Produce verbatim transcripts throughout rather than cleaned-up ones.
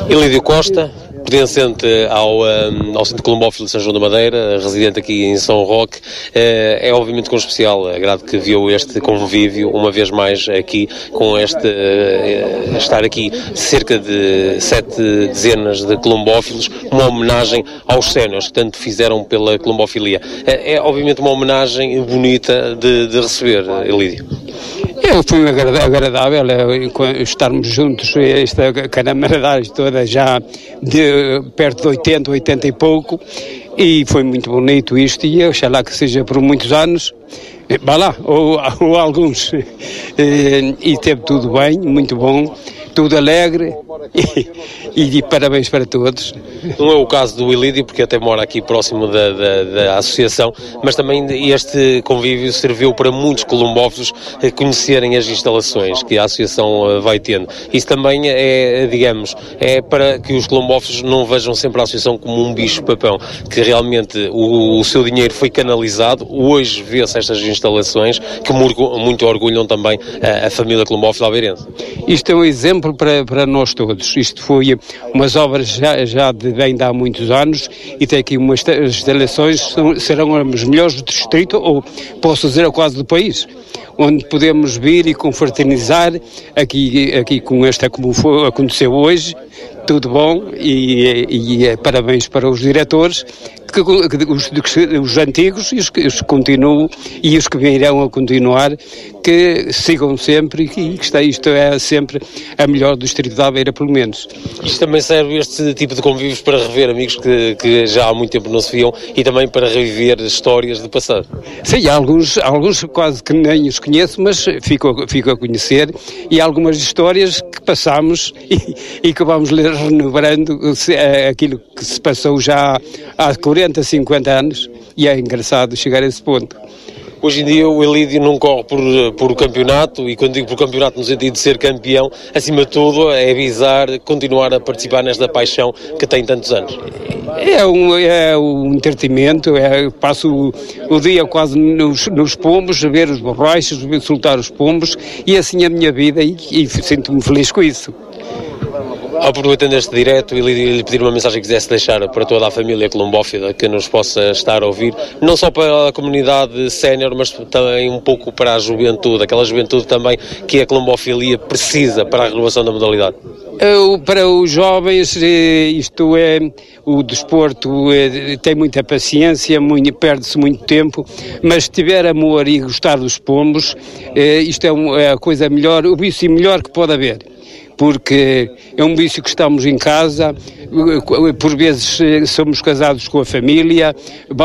Elídio Costa, pertencente ao, um, ao Centro Colombófilo de São João da Madeira, residente aqui em São Roque, uh, é obviamente com especial agrado que viu este convívio, uma vez mais aqui, com este, uh, estar aqui cerca de sete dezenas de colombófilos, uma homenagem aos séniores que tanto fizeram pela colombofilia. Uh, é obviamente uma homenagem bonita de, de receber, Elídio. É, foi agradável é, estarmos juntos, esta camaradagem toda já de perto de oitenta, oitenta e pouco, e foi muito bonito isto, e oxalá que seja por muitos anos, vá lá, ou, ou alguns, e, e teve tudo bem, muito bom, tudo alegre, e, e parabéns para todos. Não é o caso do Elídio, porque até mora aqui próximo da, da, da associação, mas também este convívio serviu para muitos colombófilos conhecerem as instalações que a associação vai tendo. Isso também é, digamos, é para que os colombófilos não vejam sempre a associação como um bicho-papão, que realmente o, o seu dinheiro foi canalizado. Hoje vê-se estas instalações que muito orgulham também a, a família colombófila aveirense. Isto é um exemplo para, para nós todos. Isto foi umas obras já, já de bem de há muitos anos, e tem aqui umas instalações que serão as melhores do distrito, ou posso dizer quase do país, onde podemos vir e confraternizar aqui, aqui com esta, como foi, aconteceu hoje. Tudo bom, e, e, e parabéns para os diretores, que, que, os, os antigos e os que os continuam, e os que virão a continuar, que sigam sempre, e que isto, isto é sempre a melhor do distrito da Aveira, pelo menos. Isto também serve, este tipo de convívios, para rever amigos que, que já há muito tempo não se viam, e também para reviver histórias do passado. Sim, há alguns, alguns quase que nem os conheço, mas fico, fico a conhecer, e há algumas histórias que passamos e, e que vamos ler renovando aquilo que se passou já há quarenta, cinquenta anos, e é engraçado chegar a esse ponto. Hoje em dia o Elídio não corre por, por campeonato, e quando digo por campeonato no sentido de ser campeão, acima de tudo é visar continuar a participar nesta paixão que tem tantos anos. É um, é um entretenimento, é, passo o, o dia quase nos, nos pombos, a ver os borrachos, soltar os pombos, e assim a minha vida, e, e sinto-me feliz com isso. Aproveitando este direto, ele lhe pedir uma mensagem que quisesse deixar para toda a família colombófila que nos possa estar a ouvir, não só para a comunidade sénior, mas também um pouco para a juventude, aquela juventude também que a colombofilia precisa para a renovação da modalidade. Para os jovens, isto é, o desporto tem muita paciência, perde-se muito tempo, mas se tiver amor e gostar dos pombos, isto é a coisa melhor, o vício melhor que pode haver. Porque é um vício que estamos em casa, por vezes somos casados com a família,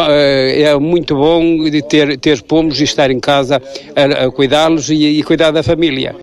é muito bom ter, ter pombos e estar em casa a, a cuidá-los e, e cuidar da família.